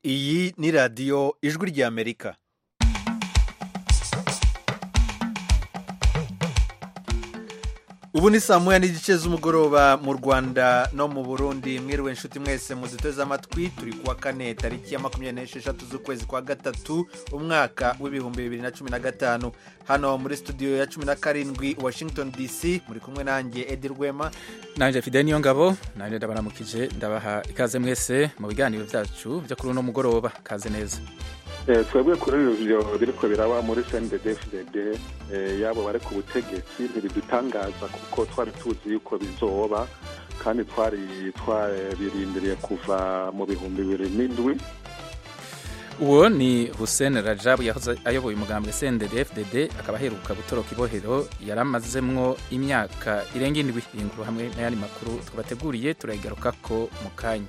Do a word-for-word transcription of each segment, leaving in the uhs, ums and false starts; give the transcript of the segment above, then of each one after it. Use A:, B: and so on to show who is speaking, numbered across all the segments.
A: Iyi ni radiyo ijwi ry'Amerika. Ubu ni saa moya n'igice z'umugoroba mu Rwanda no mu Burundi. Mwiriwe inshuti mwese muduteze amatwi. Turi kuwa kane tariki ya makumyabiri n'esheshatu z'ukwezi kwa gatatu umwaka w'ibihumbi bibiri na cumi na gatanu. Hano muri studio ya cumi na karindwi Washington D C muri kumwe nanjye Edi Rwema.
B: Nanje Fidel Niyongabo, nanje ndabaramukije ndabaha ikaze mwese mu biganiro byacu byo kuri uno mugoroba. Kaze neza.
C: Twebwe kuri ivyo biriko biraba muri C N D D F D D yabo bari ku butegetsi ntibidutangaza kuko twari tuzi yuko bizoba kandi twari twabirindiriye kuva mu bihumbi bibiri n'indwi.
B: Uwo ni Hussein Rajab yahoze ayoboye umugambwe C N D D F D D akaba aheruka gutoroka ibohero yaramazemwo imyaka irenga indwi. Inkuru hamwe n'ayandi makuru twabateguriye turayigaruka ko mu kanya.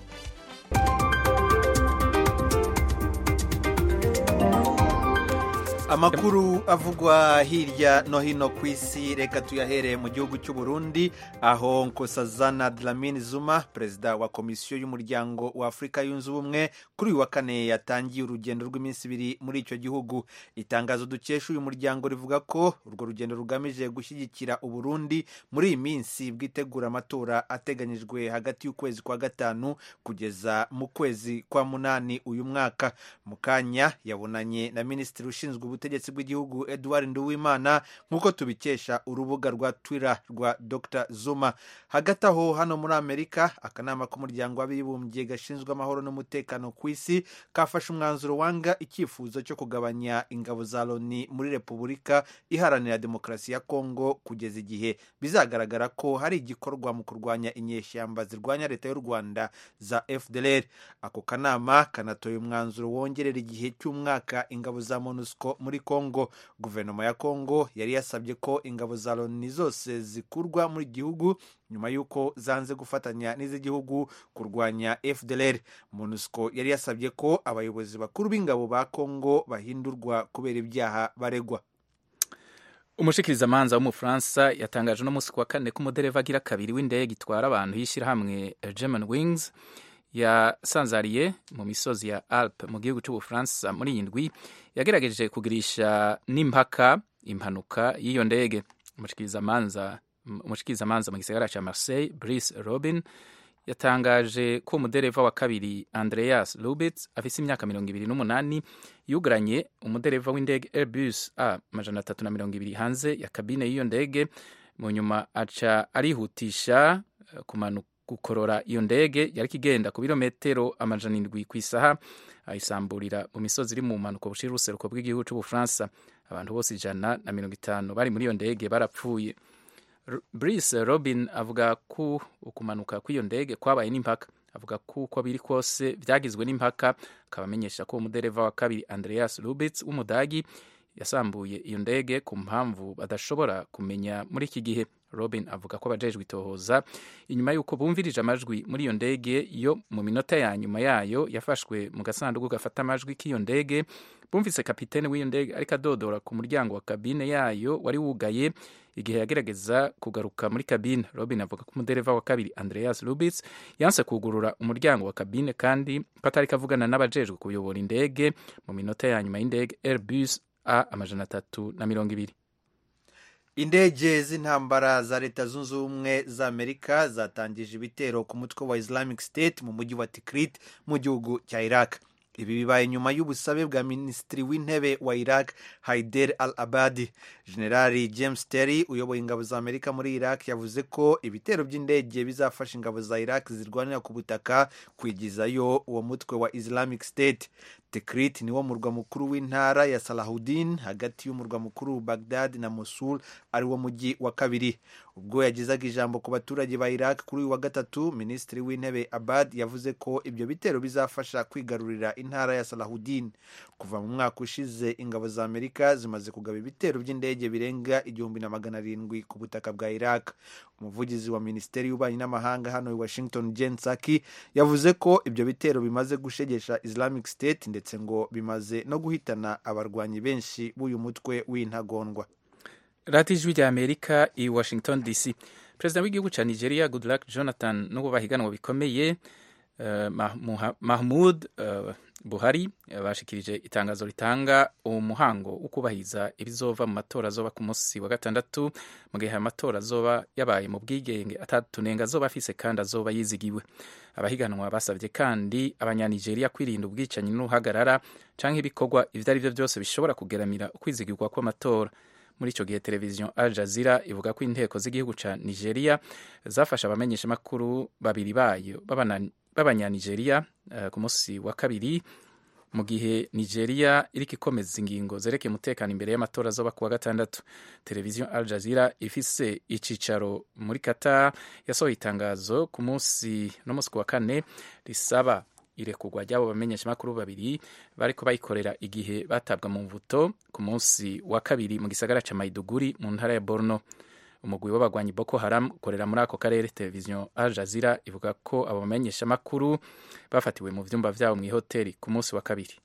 A: Amakuru avugwa hirya no hino ku isi, reka tuyahere mu gihugu cy'u Burundi aho Nkosazana Dlamini Zuma, perezida wa komisiyo y'umuryango wa Afrika yunze ubumwe, kuri uyu wa kane yatangiye urugendo rw'iminsi ibiri muri icyo gihugu. Itangazo dukesha uyu muryango rivuga ko urwo rugendo rugamije gushyigikira u Burundi muri iyi minsi bwitegura amatora ateganyijwe hagati y'ukwezi kwa gatanu kugeza mu kwezi kwa munani uyu mwaka. Mu kanya yabonanye na minisitiri ushinzwe ubutegetsi bw'igihugu Edouard Nduwimana nk'uko tubikesha urubuga rwa Twitter rwa Doctor Zuma. Hagati aho hano muri Amerika, akanama k'umuryango w'abibumbye gashinzwe amahoro n'umutekano ku isi kafashe umwanzuro wanga icyifuzo cyo kugabanya ingabo za Loni muri Repubulika Iharanira Demokarasi ya Kongo kugeza igihe bizagaragara ko hari igikorwa mu kurwanya inyeshyamba zirwanya leta y'u Rwanda za F D L R. Ako kanama kanatoye umwanzuro wongerera igihe cy'umwaka ingabo za MONUSCO muri Kongo. Guverinoma ya Kongo yari yasabye ko ingabo za Loni zose zikurwa muri gihugu nyuma yuko zanze gufatanya n'iz'igihugu kurwanya F D L R. MONUSCO yari yasabye ko abayobozi bakuru b'ingabo ba Kongo bahindurwa kubera ibyaha baregwa.
B: Umushikirizamanza w'umufaransa yatangaje no musi kwa kane ko umudereva agira kabiri w'indege itwara abantu yishira hamwe German Wings yasanzariye mu misozi ya Alpes mu gihugu cy'Ubufaransa muri iyi ndwi yagerageje kugirisha n'impaka impanuka y'iyo ndege. Umushikirizamanza umushikirizamanza mu gisagara cya Marseille, Brice Robin, yatangaje ko umudereva wa kabiri Andreas Lubitz afise imyaka mirongo ibiri n'umunani yugaranye umudereva w'indege Airbus A majana atatu na mirongo ibiri hanze ya kabine y'iyo ndege, mu nyuma aca arihutisha kumanuka gukorora iyo ndege yari kigenda ku birometero amajana indwi ku isaha ayisamburira mu misozi iri mu mpanuka bushira uruseruko bw'igihugu cy'Ubufaransa. Abantu bose ijana na mirongo itanu bari muri iyo ndege barapfuye. Brice Robin avuga ko ukumanuka kw'iyo ndege kwabaye n'impaka. Avuga ko uko biri kose byagizwe n'impaka, akabamenyesha ko umudereva wa kabiri Andreas Lubitz w'umudagi yasambuye iyo ndege ku mpamvu badashobora kumenya muri iki gihe. Robin avuga ko abajejwe itohoza inyuma y'uko bumvirije amajwi muri iyo ndege yo mu minota ya nyuma yayo yafashwe mu gasanduku gafata amajwi k'iyo ndege. Bumvise kapitene w'iyo ndege ariko adodora ku muryango wa kabine yayo wari wugaye igihe yagerageza kugaruka muri kabine. Robin avuga ko umudereva wa kabiri Andreas Lubitz yanse kugurura umuryango wa kabine kandi ko atari kavugana n'abajejwe kuyobora indege mu minota ya nyuma y'indege Airbus A amajana atatu na mirongo ibiri.
A: Indege z'intambara za Leta Zunze Ubumwe za Amerika zatangije ibitero ku mutwe wa Islamic State mu mujyi wa Tikrit mu gihugu cya Iraq. Ibi bibaye nyuma y'ubusabe bwa minisitiri w'intebe wa Iraq Haider al-Abadi. Generali James Terry uyoboye ingabo za Amerika muri Iraq yavuze ko ibitero by'indege bizafasha ingabo za Iraq zirwanira ku butaka kwigizayo uwo mutwe wa Islamic State. Tikrit niwo murwa mukuru w'intara ya Salahuddin hagati y'umurwa mukuru Baghdad na Mosul ari wo mujyi wa kabiri. Ubwo yagizaga ijambo ku baturage ba Iraq kuri uyu wa gatatu, minisitiri w'intebe Abad yavuze ko ibyo bitero bizafasha kwigarurira intara ya Salahuddin. Kuva mu mwaka ushize ingabo za Amerika zimaze kugaba ibitero by'indege birenga igihumbi na magana arindwi ku butaka bwa Iraq. Umuvugizi wa Minisiteri y'Ububanyi n'Amahanga hano i Washington, Jen Psaki, yavuze ko ibyo bitero bimaze gushegesha Islamic State ndetse ngo bimaze no guhitana abarwanyi benshi b'uyu mutwe w'intagondwa.
B: Radiyo Ijwi rya Amerika i Washington D C. Perezida w'igihugu cya Nigeria Goodluck Jonathan n'ubu bahiganwa bikomeye uh, Mahmoud uh, Buhari bashikirije itangazo ritanga umuhango wo kubahiriza ibizova mu matora azoba ku munsi wa gatandatu mu gihe amatora azoba yabaye mu bwigenge atatunenga azoba afise kandi azoba yizigiwe. Abahiganwa basabye kandi abanyanigeria kwirinda ubwicanyi n'uhagarara canke ibikorwa ivyo ari vyo byose bishobora kugeramira ukwizigirwa kw'amatora. Muri ico gihe televiziyo Al Jazeera ivuga ko inteko z'igihugu ca Nigeria zafasha abamenyesha makuru babiri bayo b'abanyanigeria uh, ku munsi wa kabiri mu gihe Nigeria iriko ikomeza ingingo zerekeye umutekano imbere y'amatora azoba kuwa gatandatu. Televiziyo Al Jazeera ifise icicaro muri Qatar yasohoye itangazo ku munsi no munsi wa kane risaba irekurwa ry'abo bamenyesha makuru babiri bariko bayikorera igihe batabwa mu mvuto ku munsi wa kabiri mu gisagara ca Maiduguri mu ntara ya Borno. Umugwi w'abagwanyi Boko Haram ukorera muri ako karere. Televiziyo Al Jazeera ivuga ko abo bamenyesha makuru bafatiwe mu vyumba vyabo mw'ihoteli ku munsi wa kabiri.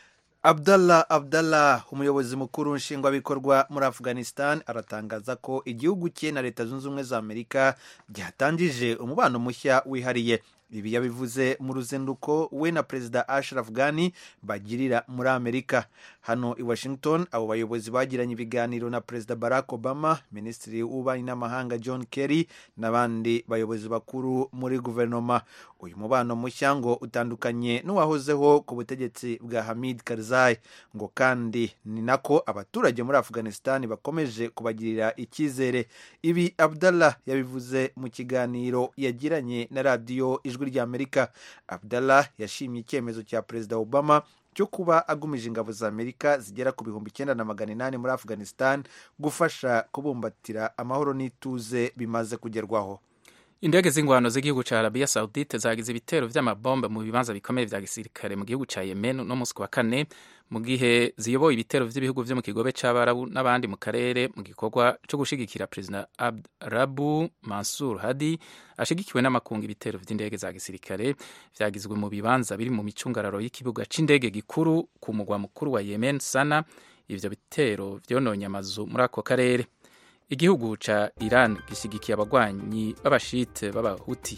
A: Abdallah Abdallah umuyobozi mukuru nshingwabikorwa muri Afghanistan aratangaza ko igihugu cye na Leta Zunze Ubumwe za Amerika byatangije umubano mushya wihariye. Ibi yabivuze mu ruzinduko we na Perezida Ashraf Ghani bagirira muri Amerika. Hano i Washington abo bayobozi bagiranye ibiganiro na Perezida Barack Obama, Minisitiri w'Ububanyi n'Amahanga John Kerry n'abandi bayobozi bakuru muri guverinoma. Uyu mubano mushya ngo utandukanye n'uwahozeho ku butegetsi bwa Hamid Karzai, ngo kandi ni nako abaturage muri Afghanistan bakomeje kubagirira icyizere. Ibi Abdallah yabivuze mu kiganiro yagiranye na radiyo Ijwi rya Amerika. Abdallah yashimye icyemezo cya Perezida Obama cyo kuba agumije ingabo za Amerika zigera ku bihumbi icyenda na magana inani muri Afghanistan gufasha kubumbatira amahoro n'ituze bimaze kugerwaho.
B: Indege z'ingwano z'igihugu ca Arabia Saudite zagize ibitero vy'amabombe mu bibanza bikomeye vya gisirikare mu gihugu ca Yemen no musi wa kane mu gihe ziyoboye ibitero vy'ibihugu vyo mu kigobe c'Abarabu n'abandi mu karere mu gikorwa co gushigikira President Abd Rabu Mansur Hadi ashigikiwe n'amakungu. Ibitero vy'indege za gisirikare vyagizwe mu bibanza biri mu micungararo y'ikibuga c'indege gikuru ku mugwa mukuru wa Yemen Sana. Ivyo bitero vyononye amazu muri ako karere. Igihugu ca Iran gishigikiye abagwanyi b'abashite b'abahuti.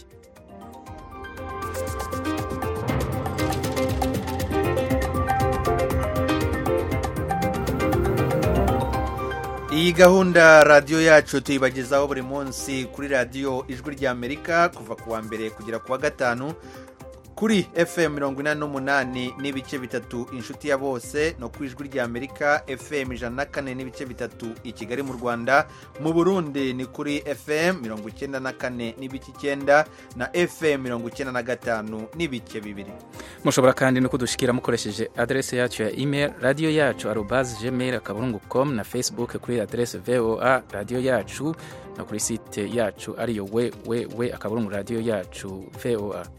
A: Iyi gahunda radiyo yacu tuyibagezaho buri munsi kuri radiyo Ijwi rya Amerika kuva kuwa mbere kugera kuwa gatanu kuri F M mirongo inani n'umunani n'ibice bitatu inshuti ya bose, no ku Ijwi rya Amerika F M ijana na kane n'ibice bitatu i Kigali mu Rwanda. Mu Burundi ni kuri F M mirongo icyenda na kane n'ibice icyenda na F M mirongo icyenda na gatanu n'ibice bibiri.
B: Mushobora kandi no kudushikira mukoresheje adresse yacu ya email radio yacu arobase gmail akaburungu com na Facebook kuri adresse V O A radio yacu na kuri site yacu ariyo we we we akaburungu radio yacu V O A.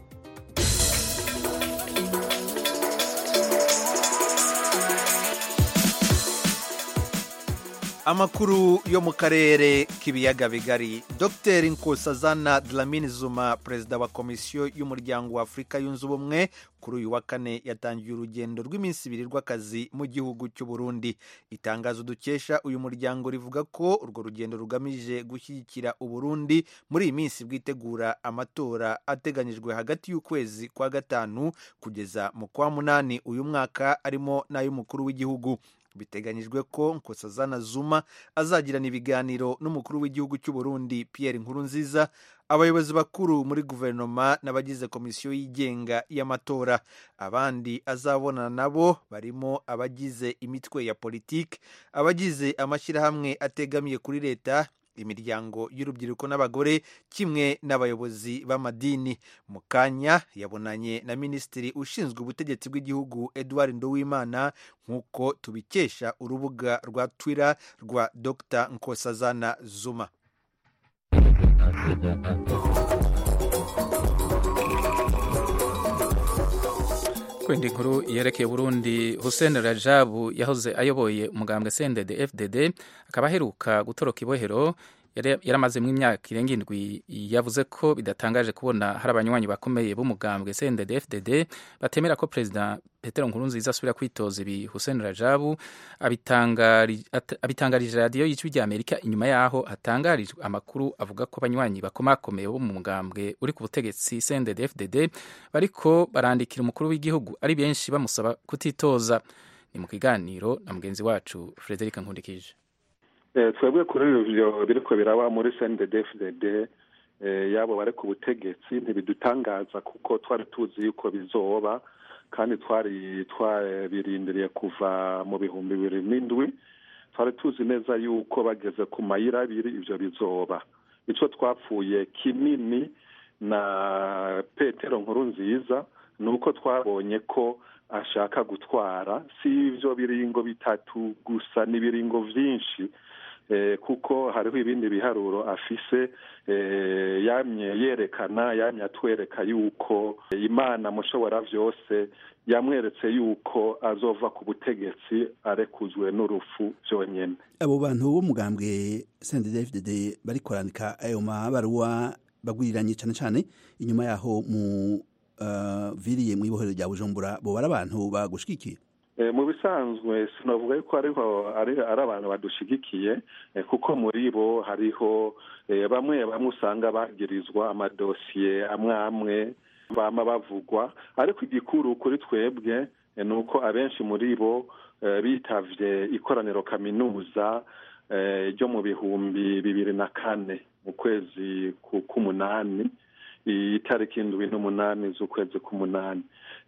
A: Amakuru yo mu karere k'ibiyaga bigari. Docteur Nkosazana Dlamini Zuma, perezida wa komisiyo y'umuryango wa Afurika yunze ubumwe, kuri uyu wa kane yatangiye urugendo rw'iminsi ibiri rw'akazi mu gihugu cy'u Burundi. Itangazo dukesha uyu muryango rivuga ko urwo rugendo rugamije gushyigikira u Burundi muri iyi minsi bwitegura amatora ateganyijwe hagati y'ukwezi kwa gatanu kugeza mu kwa munani uyu mwaka, arimo n'ay'umukuru w'igihugu. Biteganyijwe ko Nkosazana Zuma azagirana ibiganiro n'umukuru w'igihugu cy'u Burundi Pierre Nkurunziza, abayobozi bakuru muri guverinoma n'abagize komisiyo yigenga y'amatora. Abandi azabonana nabo barimo abagize imitwe ya politiki, abagize amashyirahamwe ategamiye kuri leta, imiryango y'urubyiruko n'abagore, kimwe n'abayobozi b'amadini. Mu kanya yabonanye na minisitiri ushinzwe ubutegetsi bw'igihugu Edouard Nduwimana, nk'uko tubikesha urubuga rwa Twitter rwa Docteur Nkosazana Zuma.
B: Kwindi nkuru yerekeye Burundi, Hussein Rajabu yahoze ayoboye umugambwe C N D D F D D akaba aheruka gutoroka ibohero yaramazemo imyaka irenga indwi yavuze ko bidatangaje kubona hari abanywanyi bakomeye b'umugambwe C N D D F D D batemera ko Perezida Petero Nkurunziza asubira kwitoza ibi. Hussein Rajabu abitangarije radiyo y'ijwi rya Amerika inyuma yaho hatangarijwe amakuru avuga ko abanywanyi bakomakomeye bo mu mugambwe uri ku butegetsi C N D D F D D bariko barandikira umukuru w'igihugu ari benshi bamusaba kutitoza. Ni mu kiganiro na mugenzi wacu Frederic Nkundikije.
C: Twebwe kuri ivyo biriko biraba muri C N D D F D D yabo bari ku butegetsi ntibidutangaza kuko twari tuzi yuko bizoba kandi twari twabirindiriye kuva mu bihumbi bibiri n'indwi. Twari tuzi neza yuko bageze ku mayira abiri ivyo bizoba. Ico twapfuye kinini na Petero Nkurunziza nuko twabonye ko ashaka gutwara si ivyo biringo bitatu gusa n'ibiringo vyinshi. Eh, kuko hariho ibindi biharuro afise eh, yamye yerekana yamye atwereka yuko Imana mushobora vyose yamweretse yuko azova ku butegetsi arekuzwe n'urufu vyonyene.
D: Abo bantu bo mugambwe C N D D F D D bari korandika ayo mabaruwa bagwiriranye cane cane inyuma yaho mu uh, viriye mu ibohero rya Bujumbura bo bari abantu bagushikiye.
C: E, mu bisanzwe sinavuga yuko ariho ari abantu badushigikiye e, kuko muri bo hariho e, bamwe bamwe usanga bagirizwa amadosiye amwe amwe bama bavugwa, ariko igikuru kuri twebwe e, nuko abenshi muri bo e, bitavye ikoraniro kaminuza ryo e, mu bihumbi bibiri na kane mu kwezi k'umunani itariki indwi n'umunani z'ukwezi k'umunani.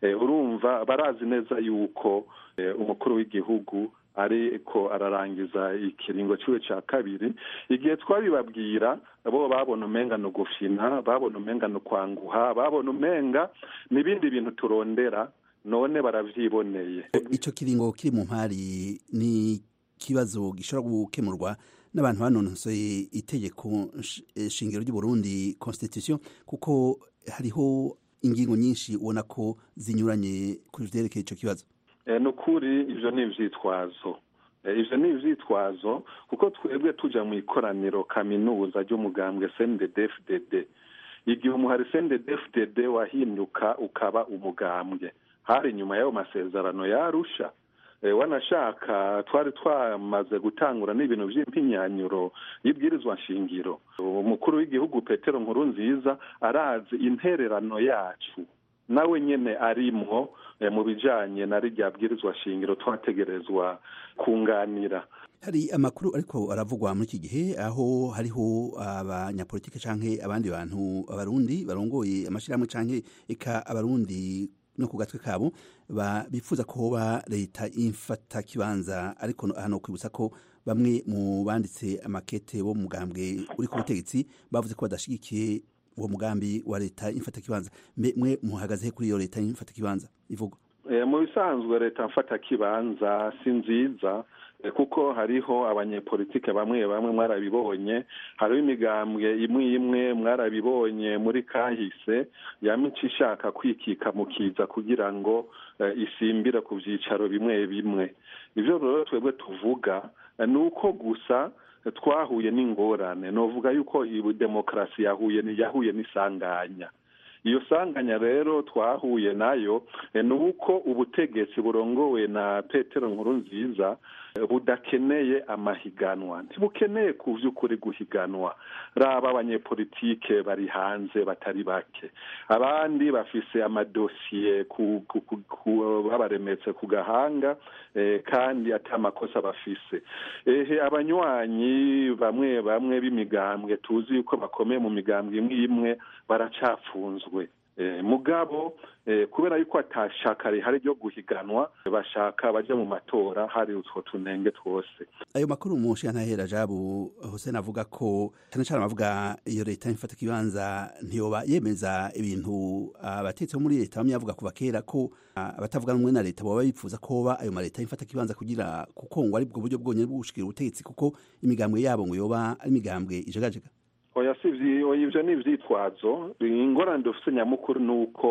C: Urumva barazi neza yuko umukuru w'igihugu ariko ararangiza ikiringo ciwe ca kabiri. Igihe twabibabwira bo babona umenga no gufina, babona umenga no kwanguha, babona umenga n'ibindi bintu turondera, none baravyiboneye.
D: Ico kiringo kiri mu mpari ni kibazo gishobora gukemurwa n'abantu banonosoye itegeko shingiro ry'u Burundi constitution, kuko hariho ingingo nyinshi ubona ko zinyuranye kuri vyerekeye ico kibazo.
C: E, nukuri ivyo ni ivyitwazo e, ivyo ni ivyitwazo kuko twebwe tuja mu ikoraniro kaminuza ry'umugambwe C N D D F D D. Igihe umuhari C N D D F D D wahinduka ukaba umugambwe, hari nyuma y'ayo masezerano ya Arusha. E, wanashaka twari twamaze gutangura n'ibintu vy'impinyanyuro y'ibwirizwa nshingiro. Umukuru w'igihugu Petero Nkurunziza arazi intererano yacu, nawe nyene arimwo e, mu bijanye na rya bwirizwa shingiro twategerezwa kunganira.
D: Hari amakuru ariko aravugwa muri iki gihe aho hariho abanyapolitike canke abandi bantu abarundi barongoye amashirahamwe canke eka abarundi no ku gatwe kabo bifuza ko hoba leta imfata kibanza, ariko hano kwibutsa ko bamwe mu banditse amakete bo mugambwe uri ku butegetsi bavuze ko badashigikiye uwo mugambi wa leta imfata kibanza. Mwe muhagaze kuri iyo leta imfata kibanza ivugwa?
C: E, mu bisanzwe leta mfata kibanza si nziza e, kuko hariho abanyepolitike bamwe bamwe mwarabibonye, hariho imigambwe imwe imwe mwarabibonye muri kahise yamica ishaka kwikika mukiza kugira ngo e, isimbire ku vyicaro bimwe bimwe. Ivyo rero twebwe tuvuga e, nuko gusa twahuye n'ingorane, novuga yuko ibu demokrasi yahuye ni yahuye n'isanganya. Iyo sanganya rero twahuye nayo e, nuko ubutegetsi burongowe na Petero Nkurunziza e, budakeneye amahiganwa, ntibukeneye ku vy'ukuri guhiganwa. Raba abanyepolitike bari hanze batari bake, abandi bafise amadosiye ku, ku, ku, ku babaremetse ku gahanga e, kandi atamakosa bafise. Ehe abanywanyi bamwe bamwe b'imigambwe tuzi yuko bakomeye mu migambwe imwe imwe baracafunzwe. E, mugabo e, kubera yuko atashaka rihari ryo guhiganwa bashaka baje mu matora hari utwo tunenge twose.
D: Ayo makuru mushi antahera Rajabu Hussein avuga ko cyane cyane avuga iyo leta imfata kibanza ntiyoba yemeza ibintu abatetsi muri leta bamwe yavuga kuva kera ko abatavuga rumwe na leta baba bifuza ko ba ayo maleta imfata kibanza kugira kukongwa ari bwo buryo bwonyene bwo gushikira ubutegetsi kuko imigambwe yabo ngo yoba ari imigambwe ijagajega.
C: Oya sivyi ivyo ni ivyitwazo. Ingorane dufise nyamukuru nuko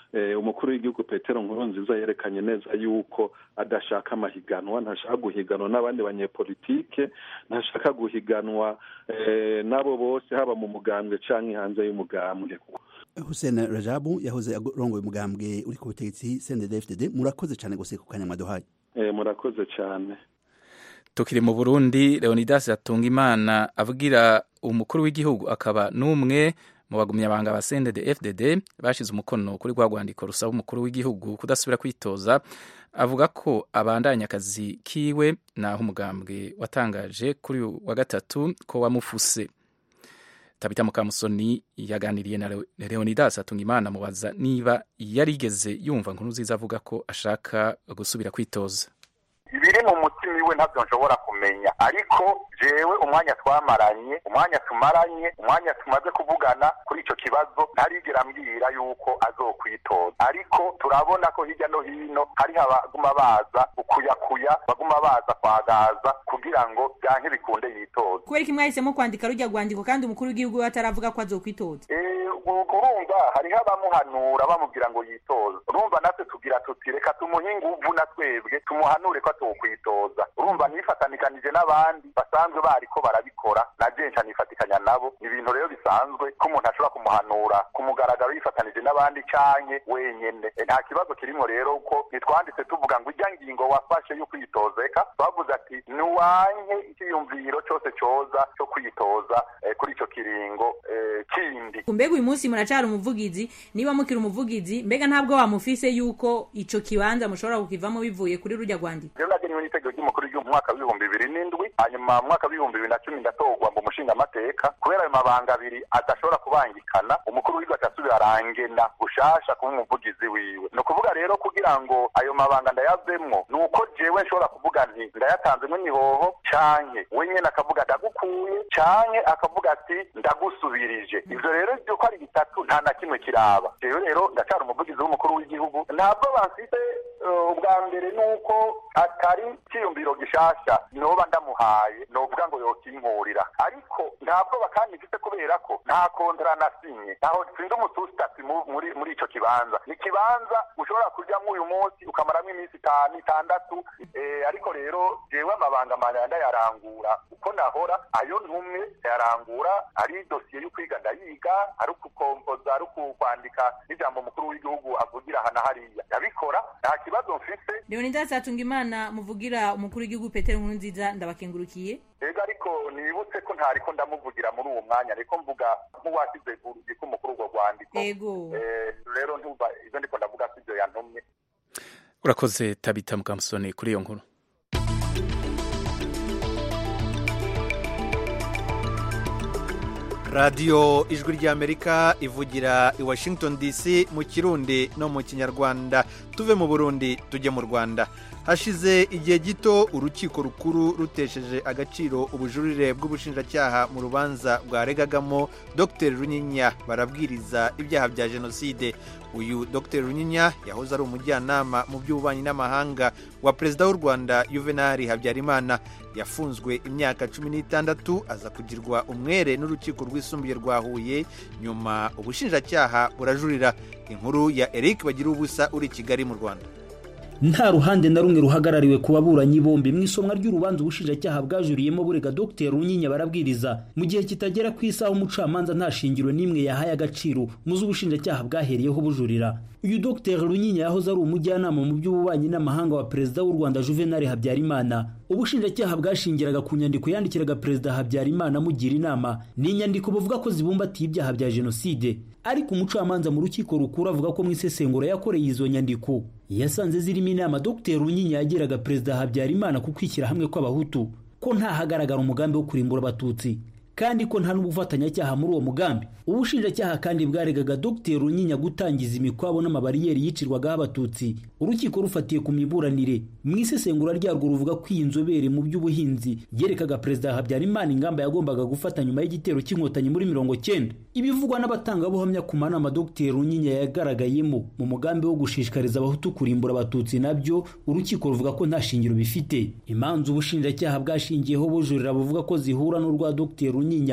C: umukuru w'igihugu Petero Nkurunziza yerekanye neza yuko adashaka amahiganwa, ntashaka guhiganwa n'abandi banyepolitike, ntashaka guhiganwa nabo bose haba mu mugambwe canke hanze y'umugambwe.
D: Hussein Rajabu yahoze arongoye umugambwe uri ku butegetsi C N D D F D D, murakoze cyane gose ku kanya mwaduhaye.
C: Eh, murakoze cyane.
B: Tukiri mu Burundi, Leonidas Hatungimana avugira umukuru w'igihugu akaba n'umwe mu bagumyabanga ba C N D D F D D bashize umukono kuri rwa rwandiko rusaba umukuru w'igihugu kudasubira kwitoza, avuga ko abandanya akazi kiwe naho umugambwe watangaje kuri wa gatatu ko wamufuse. Tabita Mukamusoni yaganiriye na Leonidas Hatungimana mubaza niba yarigeze yumva Nkurunziza avuga ko ashaka gusubira kwitoza.
E: Ibiri mu mutima iwe ntabyo nshobora kumenya, ariko jewe umwanya twamaranye, umwanya tumaranye, umwanya tumaze kuvugana kuri ico kibazo ntarigera mbwira yuko azokwitoza, ariko turabona ko hirya no hino hari abaguma baza ukuyakuya, baguma baza kwagaza kugira ngo byanke bikunde yitoza.
F: Kubera iki mwahisemo kwandika rujya rwandiko kandi umukuru w'igihugu ataravuga ko azokwitoza?
E: Eh, urumva hariho abamuhanura bamubwira ngo yitoza, urumva natwe tugira tuti reka tumuhe inguvu na twebwe tumuhanure ko atokwitoza. Urumva nifatanikanije n'abandi basanzwe bariko barabikora, na jenca nifatikanya nabo. Ibintu rero bisanzwe ko umuntu ashobora kumuhanura kumugaragaro yifatanije n'abandi canke wenyene. E, nta kibazo kirimo rero uko nitwanditse tuvuga ngo ijya ngingo wafashe yo kwitozeka, twavuze ati nuwanke ikiyumviro cyose coza cyo kwitoza e, kuri ico kiringo e, kindi.
F: Mbega uyu munsi muracari umuvugizi, niba mukiri umuvugizi mbega ntabwo wamufise yuko ico kibanza mushobora kukivamo bivuye kuri rujya rwandiko?
E: Rero nagenywe n'itegeko ry'umukuru w'igihugu mu mwaka w'ibihumbi bibiri n'indwi, hanyuma mu mwaka w'ibihumbi bibiri na cumi ndatorwa mu mushinga amateka. Kubera ayo mabanga abiri adashobora kubangikana, umukuru w'igihugu atasubira arangena gushasha kuba umuvugizi wiwe. No kuvuga rero kugira ngo ayo mabanga ndayavemwo, nuko jewe nshobora kuvuga nti ndayatanzemo imihoho, canke wenyene akavuga ndagukuye, canke akavuga ati ndagusubirije. Ivyo rero byo ko ari bitatu nta na kimwe kiraba. Jewe rero ndacara umuvugizi w'umukuru w'igihugu, ntabwo bansite ubwa mbere nuko atari kiyumviro gishasha noba ndamuhaye novuga ngo yokinkurira, ariko ntabwo bakandi mfite kubera ko nta kontra nasinye, naho sindi umususitati muri muri ico kibanza. Ni kibanza ushobora kujyamo uyu munsi ukamaramwo iminsi itanu itandatu, eh, ariko rero jewe amabanga manda yarangura uko nahora, ayo ntumwe yarangura, ari dosiye yo kwiga ndayiga, ari ukukompoza, ari kwandika ijambo mukuru w'igihugu avugira hana hariya yabikora, nta kibazo mfise.
F: Leonidas Hatungimana muvugira umukuru w'igihugu Petero Nkurunziza ndabakengurukiye.
E: Ega ariko nibutse ko ntariko ndamuvugira muri uwo mwanya, ariko mvuga nk'uwasize urugi ko mukuru w'u Rwandiko.
F: Ego.
E: Eh, rero ntuba izo ndiko ndavuga sivyo yantumye.
B: Urakoze Tabita Mukamusoni kuri iyo nkuru.
A: Radio Ijwi ry'Amerika ivugira i Washington D C mu Kirundi no mu Kinyarwanda. Tuve mu Burundi tujye mu Rwanda. Hashize igihe gito urukiko rukuru rutesheje agaciro ubujurire bw'ubushinjacyaha mu rubanza bwaregagamo Dr Runyinya barabwiriza ibyaha bya jenoside. Uyu Dr Runyinya yahoze ari umujyanama mu by'ububanyi n'amahanga wa Perezida w'u Rwanda Juvenal Habyarimana, yafunzwe imyaka cumi n'itandatu aza kugirwa umwere n'urukiko rwisumbuye rwa Huye, nyuma ubushinjacyaha burajurira. Inkuru ya Eric Bagira ubusa uri Kigali mu Rwanda.
G: Nta ruhande na rumwe ruhagarariwe ku baburanyi bombi mu isomwa ry'urubanza ubushinjacyaha bwajuriyemo burega Dr Runyinya barabwiriza mu gihe kitagera ku isaha umucamanza nta shingiro n'imwe yahaye agaciro muzi ubushinjacyaha bwahereyeho bujurira. Uyu Dr Runyinya yahoze ari umujyanama mu by'ububanyi n'amahanga wa Perezida w'u Rwanda Juvenal Habyarimana. Ubushinjacyaha bwashingiraga ku nyandiko yandikiraga Perezida Habyarimana mugira inama, ni inyandiko buvuga ko zibumbatiye ibyaha bya jenoside, ariko umucamanza mu rukiko rukuru avuga ko mu isesengura yakoreye izo nyandiko yasanze zirimo inama Dr Runyinya yagiraga Perezida Habyarimana ku kwishyira hamwe kw'abahutu, ko nta hagaragara umugambi wo kurimbura abatutsi, kandi ko nta n'ubufatanyacyaha muri uwo mugambi. Ubushinjacyaha kandi bwaregaga Dr Runyinya gutangiza imikwabo n'amabariyeri yicirwagaho abatutsi, urukiko rufatiye ku miburanire. Mu isesengura ryarwo ruvuga ko iyi nzobere mu by'ubuhinzi yerekaga Perezida Habyarimana ingamba yagombaga gufata nyuma y'igitero cy'inkotanyi muri mirongo cyenda. Ibivugwa n'abatangabuhamya ku manama Dr Runyinya yagaragayemo mu mugambi wo gushishikariza abahutu kurimbura abatutsi nabyo urukiko ruvuga ko nta shingiro bifite. Imanza ubushinjacyaha bwashingiyeho bujurira buvuga ko zihura n'urwa Dr Runyinya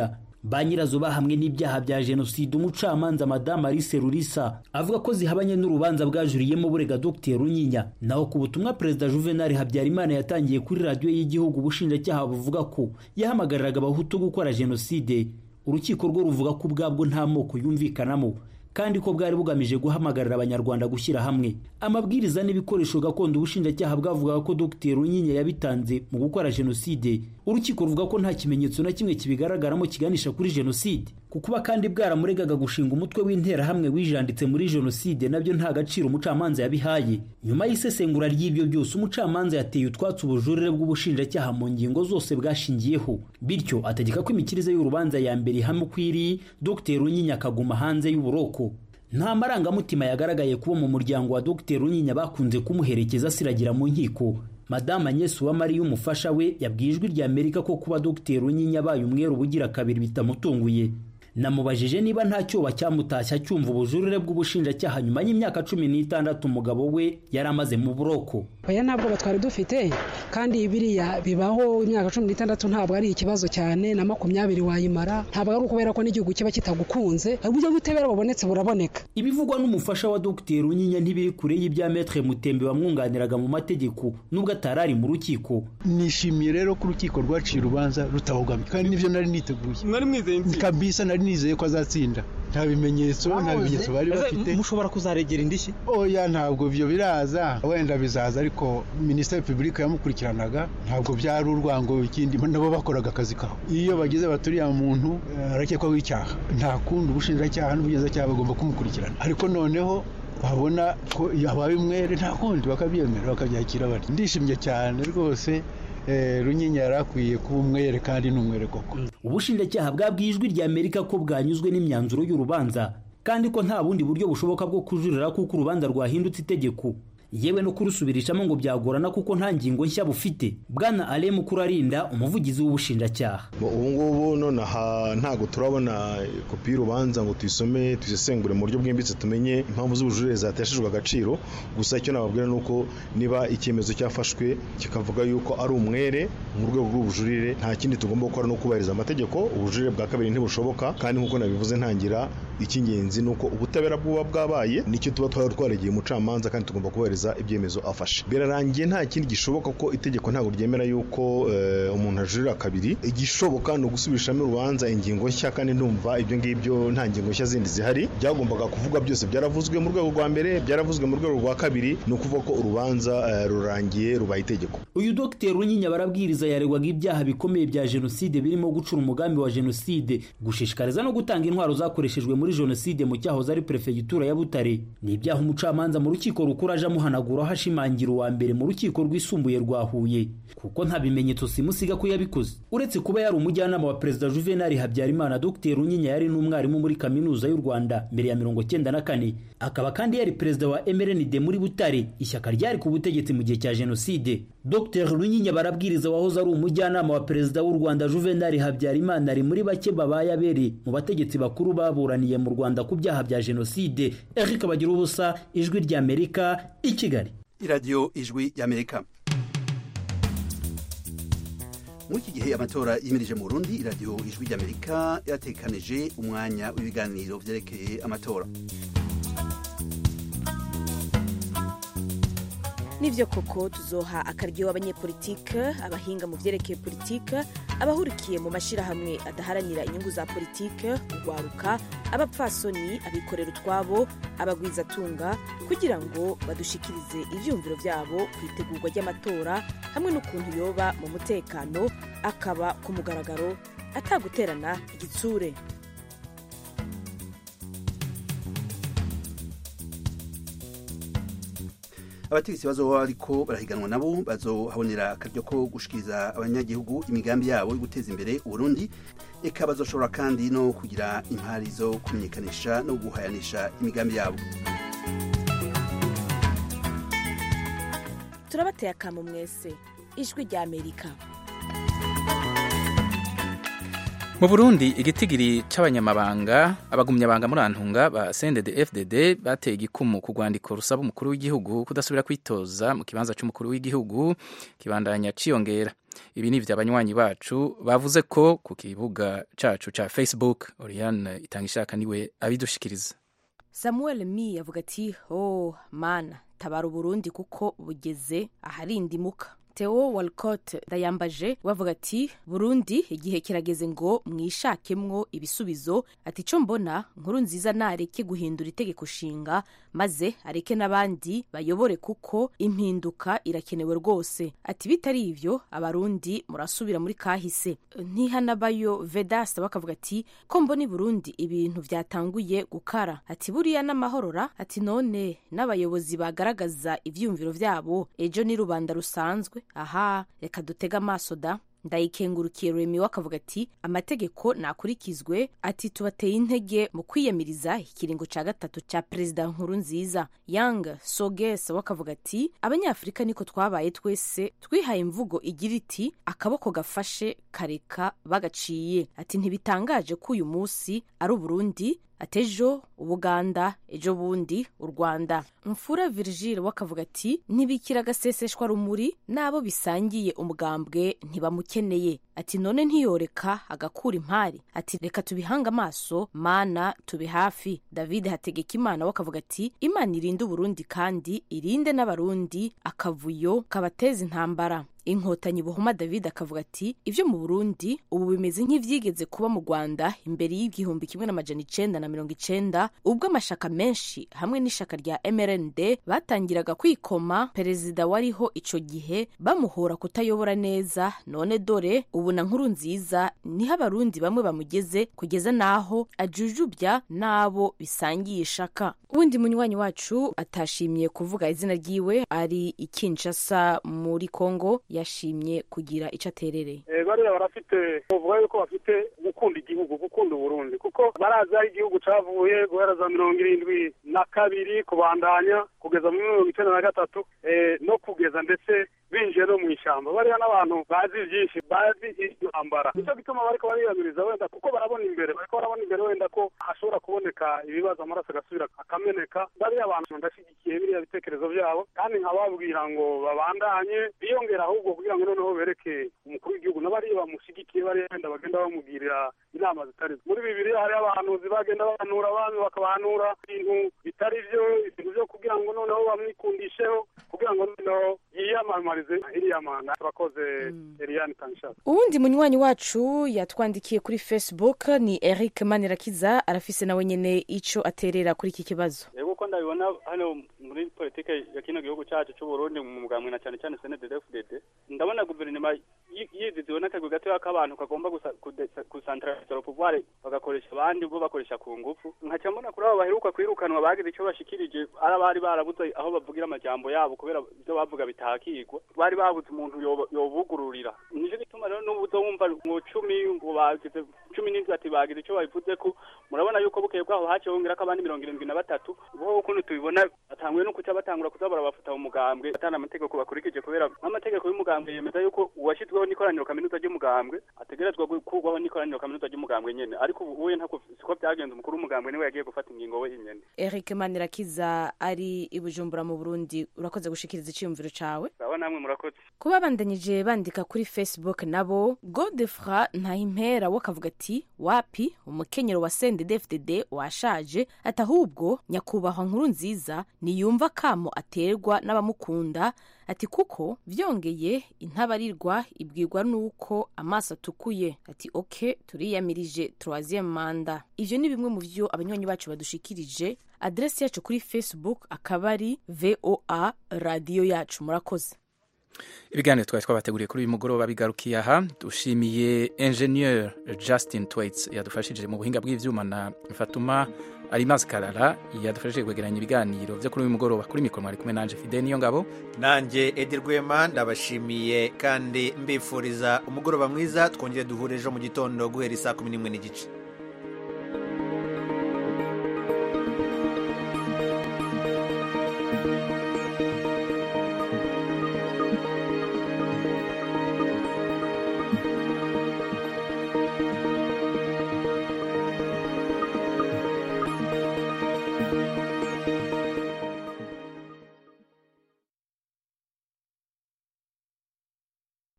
G: ba nyirazo bahamwe n'ibyaha bya jenoside. Umucamanza Madame Alice Rurisa avuga ko zihabanye n'urubanza bwajuriyemo burega Dr Runyinya. Naho ku butumwa Perezida Juvenal Habyarimana yatangiye kuri radiyo y'igihugu, ubushinjacyaha buvuga ko yahamagariraga abahutu gukora jenoside. Urukiko rwo ruvuga ko ubwabwo nta moko yumvikanamo kandi ko bwari bugamije guhamagarira abanyarwanda gushyira hamwe. Amabwiriza n'ibikoresho gakondo ubushinjacyaha bwavugaga ko Dr Runyinya yabitanze mu gukora jenoside. Urukiko ruvuga ko nta kimenyetso na kimwe kibigaragaramo kiganisha kuri jenoside. Kukuba kandi bwaramuregaga gushinga umutwe w'interahamwe wijanditse muri jenoside nabyo nta gaciro umucamanza yabihaye. Nyuma y'isesengura ry'ibyo byose, umucamanza yateye utwatsi ubujurire bw'ubushinjacyaha mu ngingo zose bwashingiyeho, bityo ategeka ko imikirize y'urubanza ya mbere ihamukwiriye Dr Runyinya akaguma hanze y'uburoko. Nta marangamutima yagaragaye kuba mu muryango wa Dr Runyinya bakunze kumuherekeza asiragira mu nkiko. Madame Agnes Uwamariya umufasha we yabwiye Ijwi rya Amerika ko kuba Dr Runyinya abaye umwere ubugira kabiri bitamutunguye. Namubajije niba nta cyoba cyamutashya cyumva ubujurire bw'ubushinjacyaha nyuma y'imyaka cumi n'itandatu umugabo we yari amaze mu buroko.
H: Oya, ntabwo batwari dufite, kandi biriya bibaho. Imyaka cumi n'itandatu ntabwo ari ikibazo cyane, na makumyabiri wayimara. Ntabwo ari ukubera ko n'igihugu kiba kitagukunze, uburyo bw'ubutabera bubonetse buraboneka. Ibivugwa n'umufasha wa Dr Runyinya ntibiri kure y'ibya Maître Mutembe wamwunganiraga mu mategeko nubwo atarari mu rukiko.
I: Nishimiye rero ko urukiko rwaciye urubanza rutabogamye, kandi nivyo nari niteguye. Mwari mwizeye kabisa, nari nizeye ko azatsinda. Nta bimenyetso nta bimenyetso bari bafite. Mushobora kuzaregera indishyi? Oya, ntabwo byo biraza, wenda bizaza, ariko Ministère Public yamukurikiranaga, ntabwo byari urwango ikindi, nabo bakoraga akazi kaho. Iyo bageze baturiya muntu arakekwaho icyaha, nta kundi ubushinjacyaha n'ubugenzacyaha bagomba kumukurikirana. Ariko noneho babona ko yabaye umwere, nta kundi bakabyemera, bakabyakira bati. Ndishimye cyane rwose. Runyinya yarakwiye kuba umwere kandi n'umwere koko. Ubushinjacyaha bwabwiye Ijwi rya Amerika ko bwanyuzwe n'imyanzuro y'urubanza kandi ko nta bundi buryo bushoboka bwo kujurira kuko urubanza rwahindutse itegeko, yewe no kurusubirishamo ngo byagorana kuko nta ngingo nshya bufite. Bwana Ale Mukurarinda, umuvugizi w'ubushinjacyaha:
J: ubu ngubu none aha ntago turabona kopi y'urubanza ngo tuyisome tuyisesengure mu buryo bwimbitse tumenye impamvu z'ubujurire zateshejwe agaciro. Gusa icyo nababwira nuko niba icyemezo cyafashwe kikavuga yuko ari umwere mu rwego rw'ubujurire, nta kindi tugomba gukora no kubahiriza amategeko. Ubujurire bwa kabiri ntibushoboka, kandi nk'uko nabivuze ntangira, icy'ingenzi nuko ubutabera bwuba bwabaye, nicyo tuba twari twaregeye umucamanza, kandi tugomba kubahiriza ibyemezo afashe. Birarangiye, nta kindi gishoboka ko itegeko ntabwo ryemera yuko uh, umuntu ajurira kabiri. Igishoboka no gusubirishamo urubanza ingingo nshya, kandi ndumva ibyo ngibyo nta ngingo nshya zindi zihari. Byagombaga kuvuga byose byaravuzwe mu rwego rwa mbere, byaravuzwe mu rwego rwa kabiri, no kuvuga ko urubanza uh, rurangiye rubaye itegeko.
G: Uyu Dr Runyinya barabwiriza yaregwaga ibyaha bikomeye bya jenoside birimo gucura umugambi wa jenoside, gushishikariza no gutanga intwaro zakoreshejwe muri jenoside mu cyahoze ari prefegitura ya Butare. Ni ibyaha umucamanza mu rukiko rukuru aje amuhanagura hashimangira uwa mbere mu rukiko rwisumbuye rwa Huye kuko nta bimenyetso simusiga ko yabikoze. Uretse kuba yari umujyanama wa Perezida Juvenal Habyarimana, Dr Runyinya yari n'umwarimu muri Kaminuza y'u Rwanda mbere ya mirongo cyenda na kane, akaba kandi yari perezida wa M R N D muri Butare, ishyaka ryari ku butegetsi mu gihe cya jenoside. Dr Runyinya barabwiriza wahoze ari umujyanama wa Perezida w'u Rwanda Juvenal Habyarimana, ari muri bake babaye abere mu bategetsi bakuru baburaniye mu Rwanda ku byaha bya jenoside. Eric Bagirubusa, Ijwi rya Amerika, i Kigali.
D: Radio Ijwi y'Amerika. Muri iki gihe amatora yimirije mu Burundi, Radio Ijwi y'Amerika yatekanije umwanya w'ibiganiro byerekeye amatora.
K: Nivyo koko tuzoha akaryo abanyepolitike, abahinga mu vyerekeye politike, abahurikiye mu mashirahamwe adaharanira inyungu za politike, urwaruka, abapfasoni, abikorera utwabo, abagwizatunga, kugira ngo badushikirize ivyumviro vyabo kwitegurwa ry'amatora hamwe n'ukuntu yoba mu mutekano, akaba ku mugaragaro ataguterana igitsure.
D: Abategetsi bazoba ariko barahiganwa nabo bazohabonera akaryo ko gushikiriza abanyagihugu imigambi yabo yo guteza imbere Burundi, eka bazoshobora kandi no kugira impari zo kumenyekanisha no guhayanisha imigambi yabo.
K: Turabateye akamo mwese, Ijwi rya Amerika.
B: Mu Burundi igitigiri c'abanyamabanga abagumyabanga muri Antunga ba C N D D F D D bateye igikumu ku rwandiko rusaba umukuru w'igihugu kudasubira kwitoza mu kibanza c'umukuru w'igihugu kibandanya ciyongera. ibi ni ivy'abanywanyi bacu bavuze ko ku kibuga cacu ca Facebook. Oriane Itangishaka niwe abidushikiriza.
K: Samuel Mi avuga ati oh mana tabara Burundi kuko bugeze aharindimuka. Theo Walcott Dayambaje wavuga ati Burundi igihe kirageze ngo mwishakemwo ibisubizo, ati cyo mbona nkuru nziza nareke guhindura itegeko shinga maze areke n'abandi bayobore kuko impinduka irakenewe rwose, ati bitari ivyo abarundi murasubira muri kahise. Ntihanabayo Vedas bakavuga ati ko mbona Burundi ibintu vyatanguye gukara, ati buriya n'amahorora, ati none n'abayobozi bagaragaza ivyumviro vyabo ejo ni rubanda rusanzwe. Aha reka dutega amaso da. Ndayikengurukiye Remy wakavuga ati amategeko nakurikizwe, ati tubateye intege mu kwiyamiriza ikiringo ca gatatu ca Perezida Nkurunziza. Young Soges wakavuga ati abanyafrika niko twabaye twese, twihaye imvugo igira iti akaboko gafashe kareka bagaciye, ati ntibitangaje ko uyu munsi ari Uburundi, atejo Ubuganda, ejo bundi u Rwanda. Mfura Virgile wakavuga ati ntibikira gaseseshwa rumuri nabo bisangiye umugambwe ntibamukeneye, ati none ntiyoreka agakura impari, ati reka tubihanga amaso mana tube hafi. David Hategekimana wakavuga ati Imana irinde Uburundi kandi irinde n'abarundi akavuyo kabateza intambara. Inkotanyi Buhuma David akavuga ati ivyo mu Burundi ubu bimeze nk'ivyigeze kuba mu Rwanda imbere y'igihumbi kimwe n'amajana icenda na mirongo icenda, ubwo amashaka menshi hamwe n'ishaka rya M R N D batangiraga kwikoma perezida wariho ico gihe bamuhora kutayobora neza. None dore ubu na Nkurunziza niho abarundi bamwe bamugeze kugeza naho ajujubya nabo bisangiye ishaka. Uwundi munywanyi wacu atashimye kuvuga izina ryiwe ari i Kinshasa muri Kongo yashimye kugira ico aterereye.
L: Eh bari barafite uvuga yuko bafite gukunda igihugu, gukunda Burundi kuko baraza igihugu cavuye guhera za mirongo irindwi na kabiri kubandanya kugeza mu mirongo icenda na gatatu eh no kugeza ndetse binjiye no mu ishyamba. Bariya n'abantu bazi byinshi, bazi intambara, nicyo gituma bariko bariyamiriza wenda kuko barabona imbere, bariko barabona imbere wenda ko hashobora kuboneka ibibazo amaraso agasubira akameneka. Bariya abantu ndashigikiye biriya bitekerezo byabo kandi nkababwira ngo babandanye biyongera ahubwo kugira ngo noneho bereke umukuru w'igihugu n'abari bamushigikiye bari wenda bagenda bamugirira inama zitari muri Bibiliya. Hari abantu zibagenda bahanura abantu bakabahanura ibintu bitari byo, ibintu byo kugira ngo noneho bamwikundisheho kugira ngo noneho yiyamamarize iriya mana. Turakoze Eliane Kanshaka.
K: Uwundi munywanyi wacu yatwandikiye kuri Facebook ni Eric Manirakiza, arafise nawe nyene ico aterera kuri iki kibazo.
M: Yego ko ndabibona hano muri politike ya kino gihugu cyacu cy'u Burundi mu mugambwe na cyane cyane C N D D F D D, ndabona guverinoma yiziziwe n'akagwi gato y'abantu kagomba gusantraliza pouvoir bagakoresha abandi bo bakoresha ku ngufu. Nkaca mbona kuri abo baheruka kwirukanwa bagize icyo bashikirije arabari barabuze aho bavugira amajambo yabo kubera ibyo bavuga bitakigwa, bari babuze umuntu yobugururira. Nico gituma rero n'ubuzo wumva ngo cumi ngo bagize cumi n'indwi ati bagize icyo babivuze ko murabona yuko bukeye bwaho hace hongera ko abandi mirongo irindwi na batatu bo ukuntu tubibona batangwe no kuca batangura kuzabara bafuta mu mugambwe atana amategeko bakurikije kubera amategeko y'umugambwe yemeza yuko uwashitweho n'ikoraniro kaminuza ry'umugambwe ategerezwa gukurwaho n'ikoraniro kaminuza ry'umugambwe nyene, ariko ubuye ntako siko byagenze. Umukuru w'umugambwe niwe yagiye gufata ingingo we nyene.
K: Eric Manirakiza ari i Bujumbura mu Burundi, urakoze gushikiriza iciyumviro cawe.
M: Sawa namwe murakoze.
K: Kuba bandanyije bandika kuri Facebook nabo Godefra Ntahimpera wakavuga ati wapi umukenyero wa C N D D F D D washaje, atahubwo nyakubahwa Nkurunziza niyumva kamo aterwa n'abamukunda, ati kuko vyongeye intabarirwa ibwirwa nuko amaso atukuye, ati ok turiyamirije troisième manda. Ivyo ni bimwe mu vyo abanywanyi bacu badushikirije. Adresse yacu kuri Facebook akabari V O A radio yacu. Murakoze.
B: Ibiganiro twari twabateguriye kuri uyu mugoroba bigarukiye aha. Dushimiye Engineer Justin Twaits yadufashije mu buhinga bw'ivyuma na Fatuma Alimas Karara yadufashije kwegeranya ibiganiro vyo kuri uyu mugoroba. Kuri mikoro mwari kumwe nanje Fidel Niyongabo,
A: nanje Edi Rwema. Ndabashimiye kandi mbifuriza umugoroba mwiza. Twongere duhure ejo mu gitondo guhera isaa kumi n'imwe n'igice.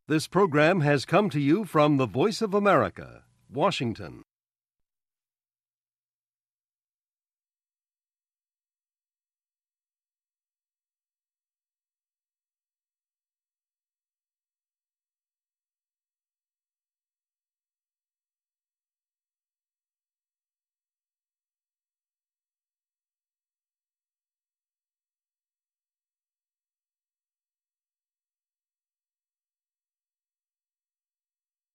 N: This program has come to you from the Voice of America, Washington.